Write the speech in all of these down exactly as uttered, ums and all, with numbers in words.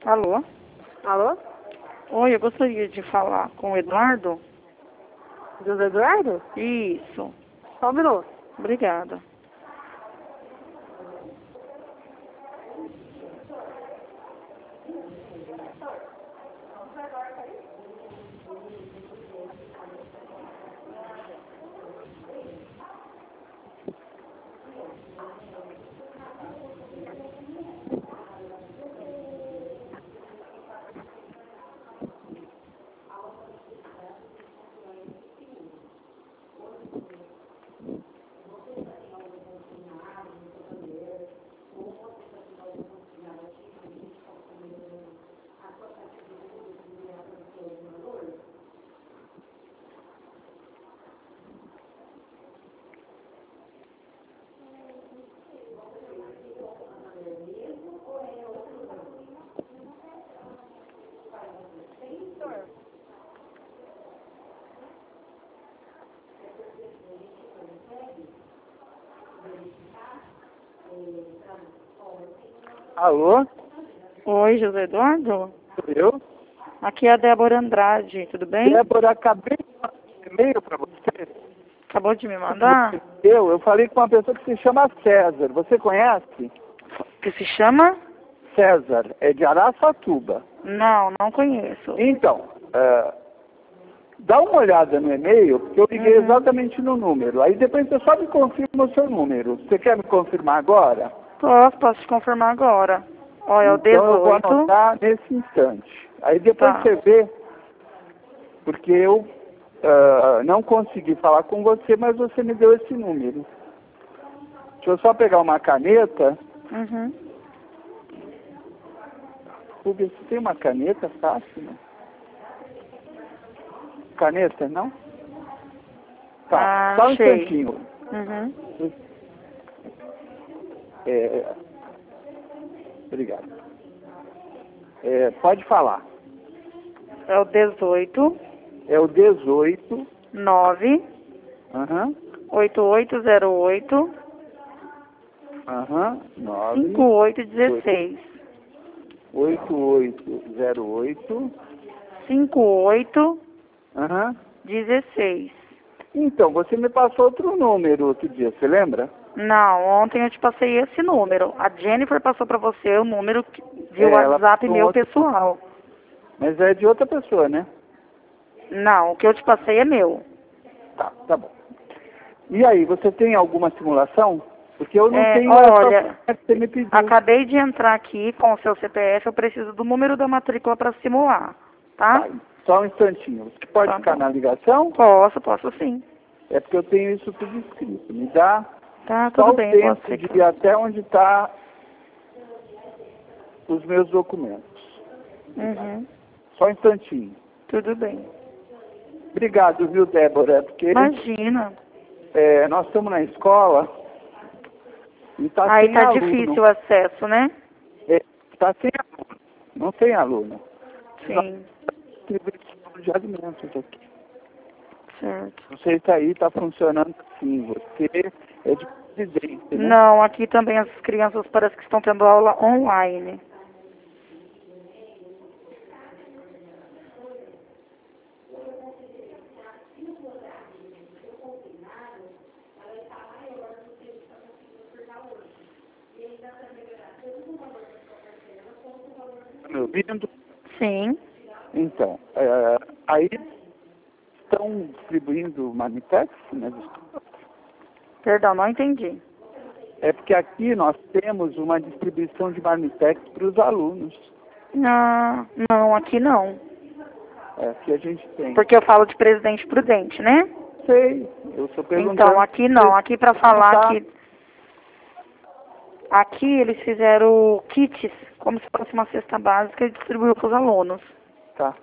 Alô? Alô? Oi, eu gostaria de falar com o Eduardo. José Eduardo? Isso. Só um minuto. Obrigada. Alô? Oi, José Eduardo? Sou eu? Aqui é a Débora Andrade, tudo bem? Débora, acabei de mandar um e-mail para você. Acabou de me mandar? Eu, eu falei com uma pessoa que se chama César. Você conhece? Que se chama? César, é de Araçatuba. Não, não conheço. Então, é, dá uma olhada no e-mail, porque eu liguei Uhum. exatamente no número. Aí depois você só me confirma o seu número. Você quer me confirmar agora? Posso, posso te confirmar agora. Olha, é o Então eu vou dezoito. anotar nesse instante. Aí depois Tá. você vê, porque eu ah, não consegui falar com você, mas você me deu esse número. Deixa eu só pegar uma caneta. Uhum. Rubens, você tem uma caneta fácil, né? Caneta, não? Tá, Ah, só um achei. instantinho. Uhum. É, obrigado. É, pode falar. É o dezoito, É o dezoito, nove, aham, oito oito zero oito, aham, nove, cinco oito dezesseis. oito oito zero oito, cinco oito aham. dezesseis. Então, você me passou outro número outro dia, você lembra? Não, ontem eu te passei esse número. A Jennifer passou pra você o número que- de É, ela WhatsApp passou meu outro- pessoal. Mas é de outra pessoa, né? Não, o que eu te passei é meu. Tá, tá bom. E aí, você tem alguma simulação? Porque eu não É, tenho olha, essa que você me pediu. acabei de entrar aqui com o seu C P F, eu preciso do número da matrícula para simular, tá? Tá, só um instantinho. Você pode Tá ficar bom. na ligação? Posso, posso sim. É porque eu tenho isso tudo escrito. Me dá Tá, só tudo o bem, tempo posso de ficar. ir até onde está os meus documentos. Uhum, Só um instantinho. tudo bem. Obrigado, viu, Débora? Porque Imagina. é, nós estamos na escola e está Aí sem tá aluno. difícil o acesso, né? Está sem aluno. Não tem aluno. Sim, Distribuição de alimentos aqui. certo. Não sei se aí está funcionando assim. Você é de presidente, né? Não, aqui também as crianças parece que estão tendo aula online. Tá me ouvindo? Sim. Então, é, aí estão distribuindo marmitex nas escolas? Perdão, não entendi. É porque aqui nós temos uma distribuição de marmitex para os alunos. Não, não, aqui não. É, aqui a gente tem. Porque eu falo de Presidente Prudente, né? Sei, eu estou perguntando. Então, aqui não. Aqui para falar tá. que... Aqui eles fizeram kits, como se fosse uma cesta básica, e distribuiu para os alunos. Tá.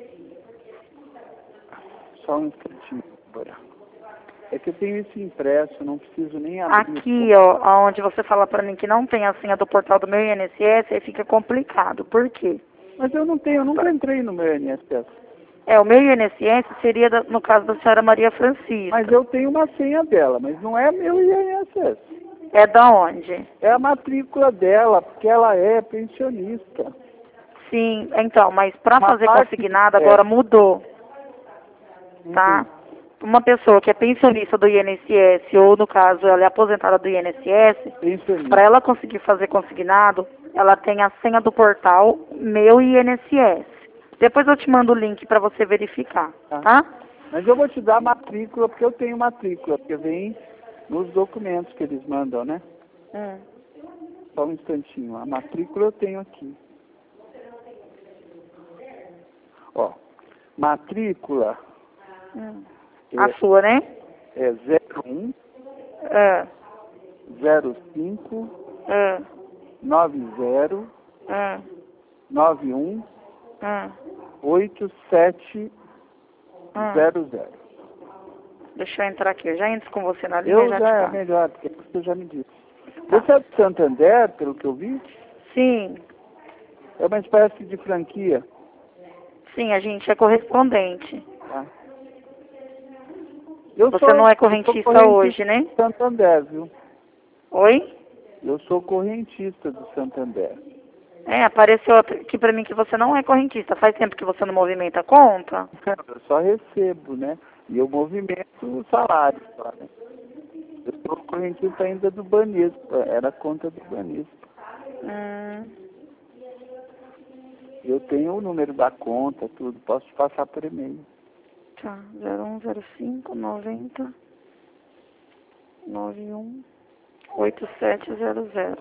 Só um instantinho, Bora. É que eu tenho isso impresso, não preciso nem abrir. Aqui, ó, onde você fala para mim que não tem a senha do portal do meu I N S S, aí fica complicado. Por quê? Mas eu não tenho, eu nunca entrei no meu I N S S. É, o meu I N S S seria, da- no caso da senhora Maria Francisca. Mas eu tenho uma senha dela, mas não é meu I N S S. É da onde? É a matrícula dela, porque ela é pensionista. Sim, então, mas para Uma fazer parte- consignado é. agora mudou, tá? Uma pessoa que é pensionista do I N S S, ou no caso ela é aposentada do I N S S, Pensionista. para ela conseguir fazer consignado, ela tem a senha do portal Meu I N S S. Depois eu te mando o link para você verificar, Tá. tá? Mas eu vou te dar a matrícula, porque eu tenho matrícula, porque vem nos documentos que eles mandam, né? Hum. Só um instantinho. A matrícula eu tenho aqui. Ó, matrícula Hum. é, A sua, né? é zero um É, zero cinco é, nove zero é, nove um é, oito sete é. zero zero. Deixa eu entrar aqui. Eu já entro com você na linha Eu e já já te é passo. melhor, porque você já me disse. Tá. Você é de Santander, pelo que eu vi? Sim, É uma espécie de franquia. sim, a gente é correspondente. Tá? Eu Você sou- não é eu sou correntista hoje, né? do Santander, viu? Oi? Eu sou correntista do Santander. É, apareceu aqui pra mim que você não é correntista. Faz tempo que você não movimenta a conta? Eu só recebo, né? E eu movimento o salário, só, né? Eu sou correntista ainda do Banespa, era a conta do Banespa. Hum, Eu tenho o número da conta, tudo, posso te passar por e-mail. tá. zero um zero cinco noventa nove um oito sete zero zero.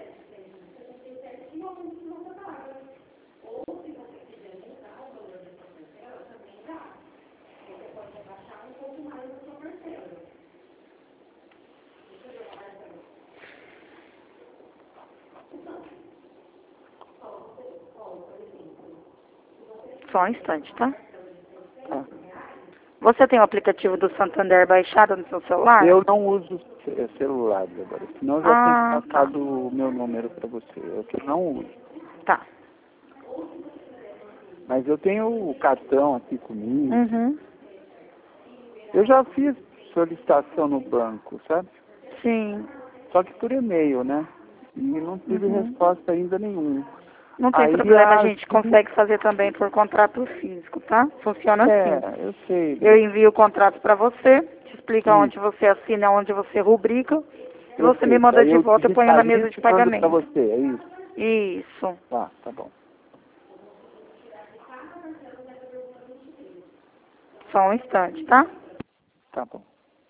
Só um instante, tá? Tá? Você tem o aplicativo do Santander baixado no seu celular? Eu não uso ce- celular agora, senão eu já Ah, tenho passado o meu número para você. É que eu não uso. Tá. Mas eu tenho o cartão aqui comigo. Uhum. Eu já fiz solicitação no banco, sabe? Sim. Só que por e-mail, né? E não tive Uhum. resposta ainda nenhuma. Não tem Aí problema, a a- gente consegue fazer também por contrato físico, tá? Funciona assim. É, eu sei. Eu envio o contrato para você, te explica Sim. onde você assina, onde você rubrica, e você me Perfeito. manda Aí de eu volta e põe na mesa digitalizo de e mando pagamento. pra você, é isso? Isso. Tá, tá bom. Só um instante, tá? Tá bom.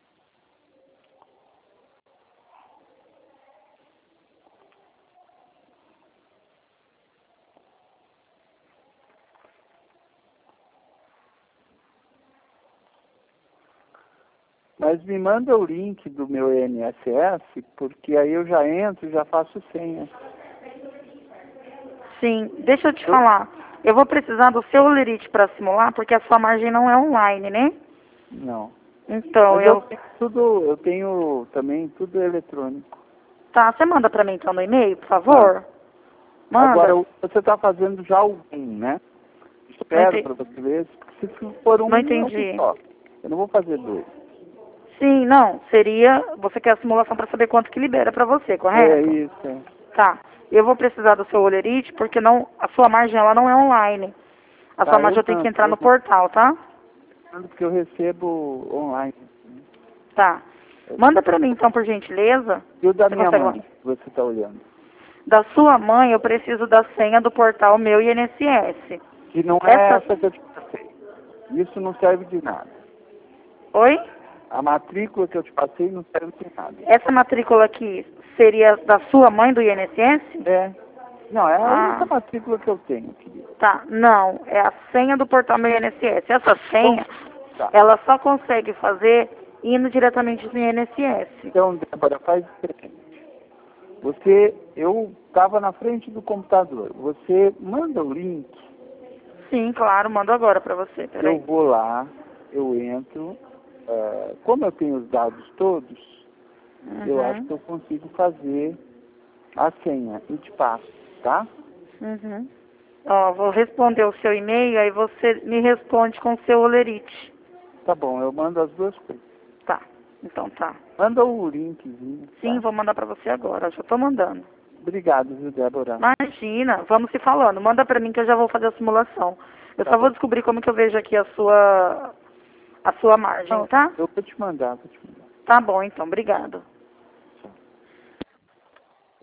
Mas me manda o link do meu I N S S, porque aí eu já entro e já faço senha. Sim, deixa eu te falar. Eu vou precisar do seu lerite para simular, porque a sua margem não é online, né? Não. Então, Mas eu eu... tenho tudo, eu tenho também tudo eletrônico. Tá, você manda para mim então no e-mail, por favor? Manda. Agora, o- você está fazendo já algum, né? Espero entendi. para você ver. Se for um, Não é entendi. um só. Eu não vou fazer dois. Sim, não, seria... Você quer a simulação para saber quanto que libera para você, correto? É isso, é. Tá. Eu vou precisar do seu olerite, porque não, a sua margem ela não é online. A Tá, sua eu margem eu tenho que mando, entrar eu no mando. portal, tá? Porque eu recebo online. Tá. Manda pra mim então, por gentileza. E o da Você minha consegue- mãe, que você está olhando? Da sua mãe, eu preciso da senha do portal Meu I N S S. Que não é Essa- essa que eu te passei. Isso não serve de nada. Oi? A matrícula que eu te passei não serve de nada. Essa matrícula aqui seria da sua mãe do I N S S? É. Não, é a Ah. única matrícula que eu tenho, querido. Tá. Não, é a senha do portal Meu I N S S. Essa senha, Tá. ela só consegue fazer indo diretamente no I N S S. Então, Débora, faz diferente. Você, eu estava na frente do computador. Você manda o link, Sim, claro, mando agora pra você. eu Peraí. vou lá, eu entro. eh, como eu tenho os dados todos, eu Uhum. acho que eu consigo fazer a senha e te passo, tá? Uhum. Ó, vou responder o seu e-mail, aí você me responde com o seu olerite. Tá bom, eu mando as duas coisas. Tá, então tá. Manda o linkzinho. Sim, tá? vou mandar pra você agora, já tô mandando. Obrigado, viu, Débora? Imagina, vamos se falando. Manda pra mim que eu já vou fazer a simulação. Eu Tá só bom. vou descobrir como que eu vejo aqui a sua, a sua margem, Não, tá? eu vou te mandar, vou te mandar. Tá bom, então. Obrigado.